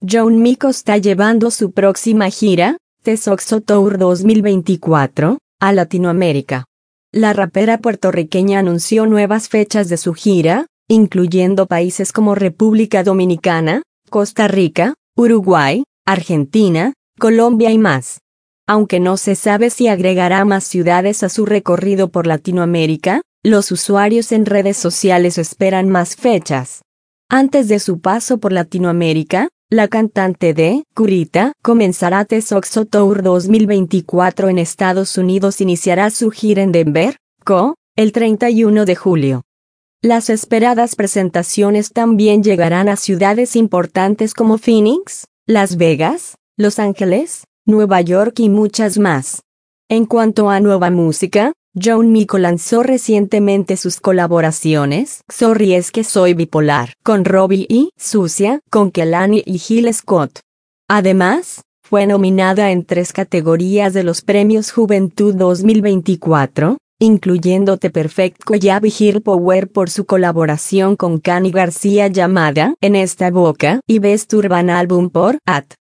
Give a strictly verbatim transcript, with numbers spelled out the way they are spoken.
Joan Miko está llevando su próxima gira, The Soxo Tour dos mil veinticuatro, a Latinoamérica. La rapera puertorriqueña anunció nuevas fechas de su gira, incluyendo países como República Dominicana, Costa Rica, Uruguay, Argentina, Colombia y más. Aunque no se sabe si agregará más ciudades a su recorrido por Latinoamérica, los usuarios en redes sociales esperan más fechas. Antes de su paso por Latinoamérica, la cantante de Curita comenzará The Soxo Tour dos mil veinticuatro en Estados Unidos. Iniciará su gira en Denver, Co, el treinta y uno de julio. Las esperadas presentaciones también llegarán a ciudades importantes como Phoenix, Las Vegas, Los Ángeles, Nueva York y muchas más. En cuanto a nueva música, Joan Miko lanzó recientemente sus colaboraciones Sorry es que soy bipolar con Robbie y Sucia con Kehlani y Gil Scott. Además, fue nominada en tres categorías de los Premios Juventud dos mil veinticuatro, incluyendo The Perfect Collab y Girl Power por su colaboración con Cani García llamada En esta boca y Best Urban Album por A T.